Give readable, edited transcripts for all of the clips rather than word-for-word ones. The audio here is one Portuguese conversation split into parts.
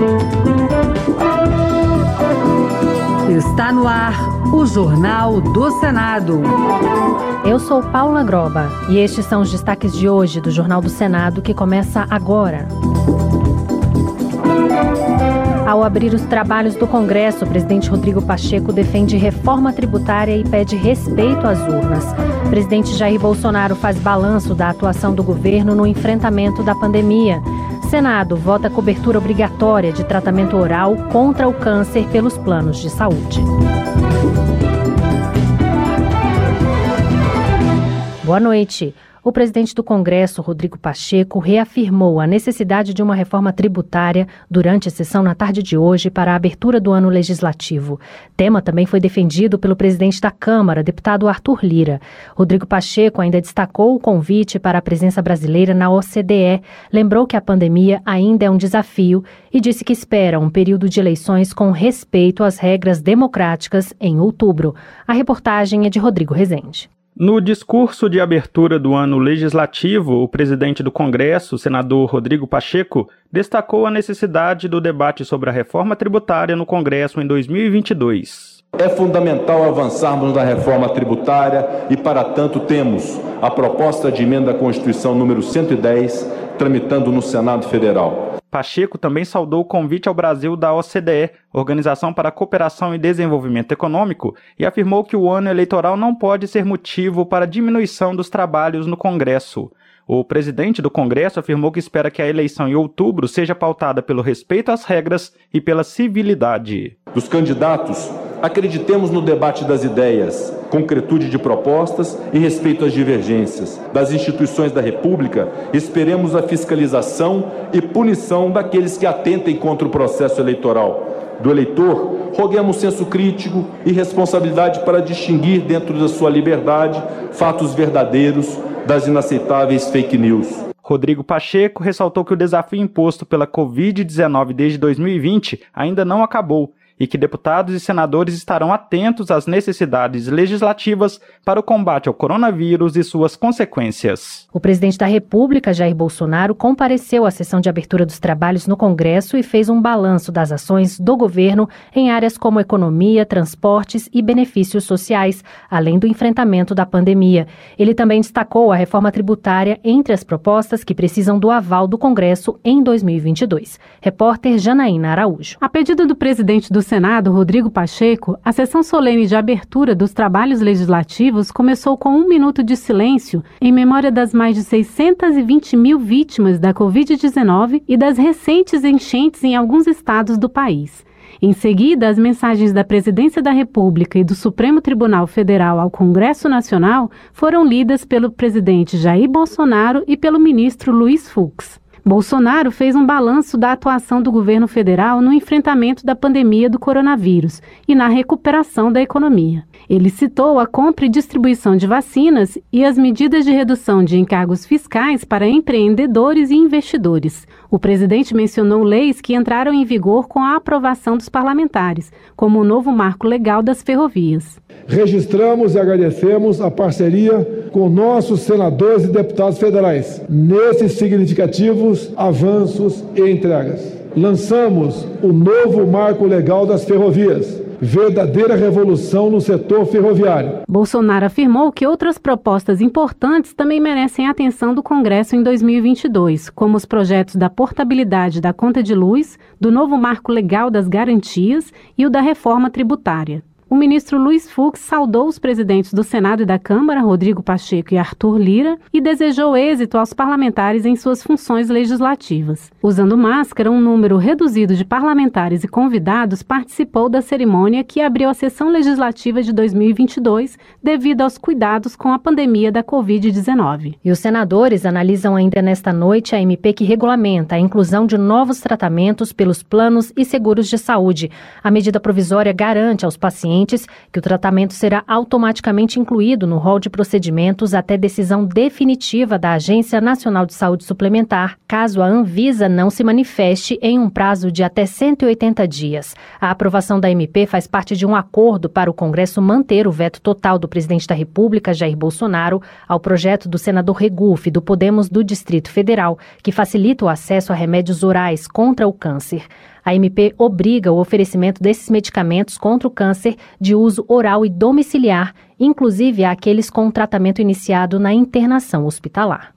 Está no ar o Jornal do Senado. Eu sou Paula Groba e estes são os destaques de hoje do Jornal do Senado, que começa agora. Ao abrir os trabalhos do Congresso, o presidente Rodrigo Pacheco defende reforma tributária e pede respeito às urnas. O presidente Jair Bolsonaro faz balanço da atuação do governo no enfrentamento da pandemia. Senado vota cobertura obrigatória de tratamento oral contra o câncer pelos planos de saúde. Boa noite. O presidente do Congresso, Rodrigo Pacheco, reafirmou a necessidade de uma reforma tributária durante a sessão na tarde de hoje para a abertura do ano legislativo. O tema também foi defendido pelo presidente da Câmara, deputado Arthur Lira. Rodrigo Pacheco ainda destacou o convite para a presença brasileira na OCDE, lembrou que a pandemia ainda é um desafio e disse que espera um período de eleições com respeito às regras democráticas em outubro. A reportagem é de Rodrigo Rezende. No discurso de abertura do ano legislativo, o presidente do Congresso, o senador Rodrigo Pacheco, destacou a necessidade do debate sobre a reforma tributária no Congresso em 2022. É fundamental avançarmos na reforma tributária e, para tanto, temos a proposta de emenda à Constituição número 110, tramitando no Senado Federal. Pacheco também saudou o convite ao Brasil da OCDE, Organização para a Cooperação e Desenvolvimento Econômico, e afirmou que o ano eleitoral não pode ser motivo para a diminuição dos trabalhos no Congresso. O presidente do Congresso afirmou que espera que a eleição em outubro seja pautada pelo respeito às regras e pela civilidade. Dos candidatos, acreditemos no debate das ideias, concretude de propostas e respeito às divergências. Das instituições da República, esperemos a fiscalização e punição daqueles que atentem contra o processo eleitoral. Do eleitor, roguemos senso crítico e responsabilidade para distinguir dentro da sua liberdade fatos verdadeiros das inaceitáveis fake news. Rodrigo Pacheco ressaltou que o desafio imposto pela Covid-19 desde 2020 ainda não acabou e que deputados e senadores estarão atentos às necessidades legislativas para o combate ao coronavírus e suas consequências. O presidente da República, Jair Bolsonaro, compareceu à sessão de abertura dos trabalhos no Congresso e fez um balanço das ações do governo em áreas como economia, transportes e benefícios sociais, além do enfrentamento da pandemia. Ele também destacou a reforma tributária entre as propostas que precisam do aval do Congresso em 2022. Repórter Janaína Araújo. A pedido do presidente do Senado, Rodrigo Pacheco, a sessão solene de abertura dos trabalhos legislativos começou com 1 minuto de silêncio em memória das mais de 620 mil vítimas da Covid-19 e das recentes enchentes em alguns estados do país. Em seguida, as mensagens da Presidência da República e do Supremo Tribunal Federal ao Congresso Nacional foram lidas pelo presidente Jair Bolsonaro e pelo ministro Luiz Fux. Bolsonaro fez um balanço da atuação do governo federal no enfrentamento da pandemia do coronavírus e na recuperação da economia. Ele citou a compra e distribuição de vacinas e as medidas de redução de encargos fiscais para empreendedores e investidores. O presidente mencionou leis que entraram em vigor com a aprovação dos parlamentares, como o novo marco legal das ferrovias. Registramos e agradecemos a parceria com nossos senadores e deputados federais nesses significativos avanços e entregas. Lançamos o novo marco legal das ferrovias, verdadeira revolução no setor ferroviário. Bolsonaro afirmou que outras propostas importantes também merecem a atenção do Congresso em 2022, como os projetos da portabilidade da conta de luz, do novo marco legal das garantias e o da reforma tributária. O ministro Luiz Fux saudou os presidentes do Senado e da Câmara, Rodrigo Pacheco e Arthur Lira, e desejou êxito aos parlamentares em suas funções legislativas. Usando máscara, um número reduzido de parlamentares e convidados participou da cerimônia que abriu a sessão legislativa de 2022 devido aos cuidados com a pandemia da Covid-19. E os senadores analisam ainda nesta noite a MP que regulamenta a inclusão de novos tratamentos pelos planos e seguros de saúde. A medida provisória garante aos pacientes que o tratamento será automaticamente incluído no rol de procedimentos até decisão definitiva da Agência Nacional de Saúde Suplementar, caso a Anvisa não se manifeste em um prazo de até 180 dias. A aprovação da MP faz parte de um acordo para o Congresso manter o veto total do presidente da República, Jair Bolsonaro, ao projeto do senador Regufe, do Podemos do Distrito Federal, que facilita o acesso a remédios orais contra o câncer. A MP obriga o oferecimento desses medicamentos contra o câncer de uso oral e domiciliar, inclusive àqueles com tratamento iniciado na internação hospitalar.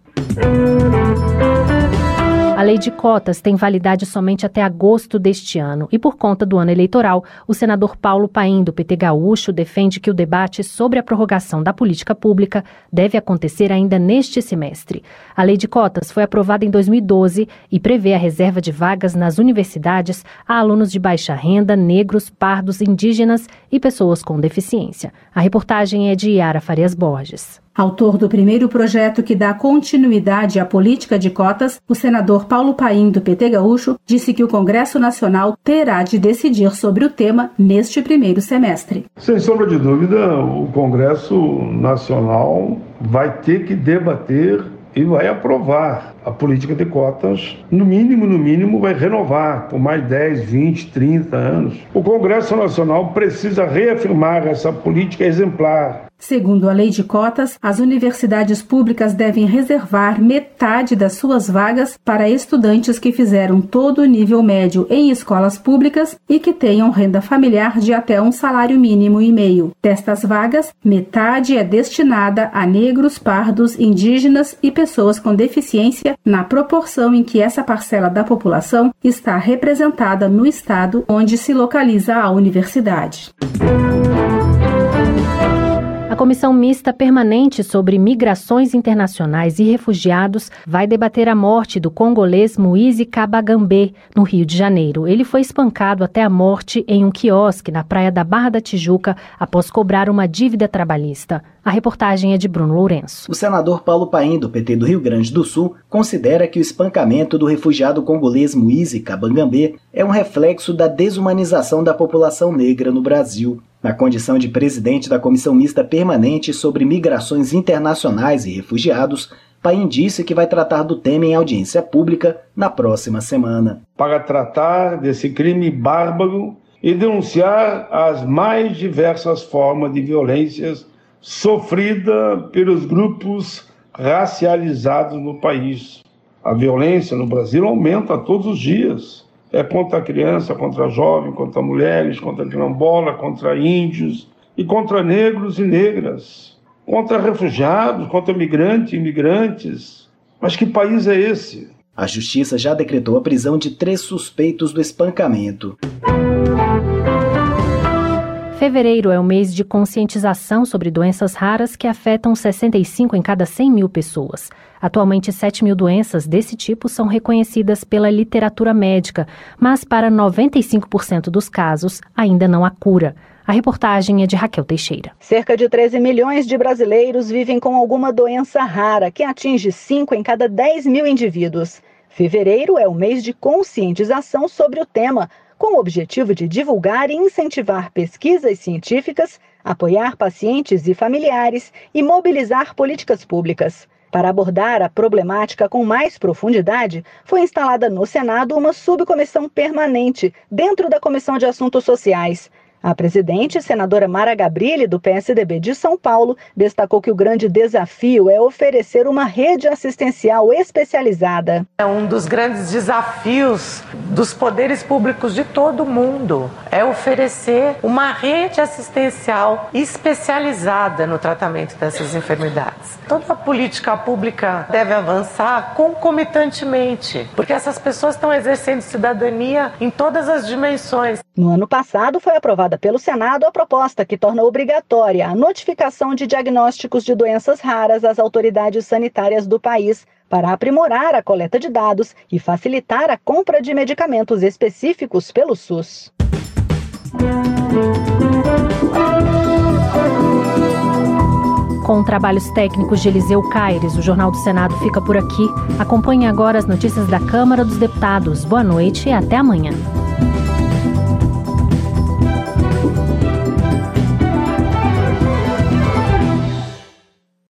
A lei de cotas tem validade somente até agosto deste ano e, por conta do ano eleitoral, o senador Paulo Paim, do PT Gaúcho, defende que o debate sobre a prorrogação da política pública deve acontecer ainda neste semestre. A lei de cotas foi aprovada em 2012 e prevê a reserva de vagas nas universidades a alunos de baixa renda, negros, pardos, indígenas e pessoas com deficiência. A reportagem é de Yara Farias Borges. Autor do primeiro projeto que dá continuidade à política de cotas, o senador Paulo Paim, do PT Gaúcho, disse que o Congresso Nacional terá de decidir sobre o tema neste primeiro semestre. Sem sombra de dúvida, o Congresso Nacional vai ter que debater e vai aprovar a política de cotas, no mínimo, vai renovar por mais 10, 20, 30 anos. O Congresso Nacional precisa reafirmar essa política exemplar. Segundo a lei de cotas, as universidades públicas devem reservar metade das suas vagas para estudantes que fizeram todo o nível médio em escolas públicas e que tenham renda familiar de até um salário mínimo e meio. Destas vagas, metade é destinada a negros, pardos, indígenas e pessoas com deficiência, na proporção em que essa parcela da população está representada no estado onde se localiza a universidade. A Comissão Mista Permanente sobre Migrações Internacionais e Refugiados vai debater a morte do congolês Moise Kabagambe, no Rio de Janeiro. Ele foi espancado até a morte em um quiosque na praia da Barra da Tijuca após cobrar uma dívida trabalhista. A reportagem é de Bruno Lourenço. O senador Paulo Paim, do PT do Rio Grande do Sul, considera que o espancamento do refugiado congolês Moise Kabagambe é um reflexo da desumanização da população negra no Brasil. Na condição de presidente da Comissão Mista Permanente sobre Migrações Internacionais e Refugiados, Paim disse que vai tratar do tema em audiência pública na próxima semana. Para tratar desse crime bárbaro e denunciar as mais diversas formas de violências sofrida pelos grupos racializados no país. A violência no Brasil aumenta todos os dias. É contra a criança, contra a jovem, contra mulheres, contra quilombola, contra índios e contra negros e negras, contra refugiados, contra migrantes e imigrantes. Mas que país é esse? A Justiça já decretou a prisão de 3 suspeitos do espancamento. Fevereiro é o mês de conscientização sobre doenças raras que afetam 65 em cada 100 mil pessoas. Atualmente, 7 mil doenças desse tipo são reconhecidas pela literatura médica, mas para 95% dos casos ainda não há cura. A reportagem é de Raquel Teixeira. Cerca de 13 milhões de brasileiros vivem com alguma doença rara, que atinge 5 em cada 10 mil indivíduos. Fevereiro é o mês de conscientização sobre o tema, com o objetivo de divulgar e incentivar pesquisas científicas, apoiar pacientes e familiares e mobilizar políticas públicas. Para abordar a problemática com mais profundidade, foi instalada no Senado uma subcomissão permanente dentro da Comissão de Assuntos Sociais. A presidente, senadora Mara Gabrilli, do PSDB de São Paulo, destacou que o grande desafio é oferecer uma rede assistencial especializada. É um dos grandes desafios dos poderes públicos de todo o mundo, é oferecer uma rede assistencial especializada no tratamento dessas enfermidades. Toda a política pública deve avançar concomitantemente, porque essas pessoas estão exercendo cidadania em todas as dimensões. No ano passado, foi aprovada pelo Senado a proposta que torna obrigatória a notificação de diagnósticos de doenças raras às autoridades sanitárias do país, para aprimorar a coleta de dados e facilitar a compra de medicamentos específicos pelo SUS. Com trabalhos técnicos de Eliseu Caires, o Jornal do Senado fica por aqui. Acompanhe agora as notícias da Câmara dos Deputados. Boa noite e até amanhã.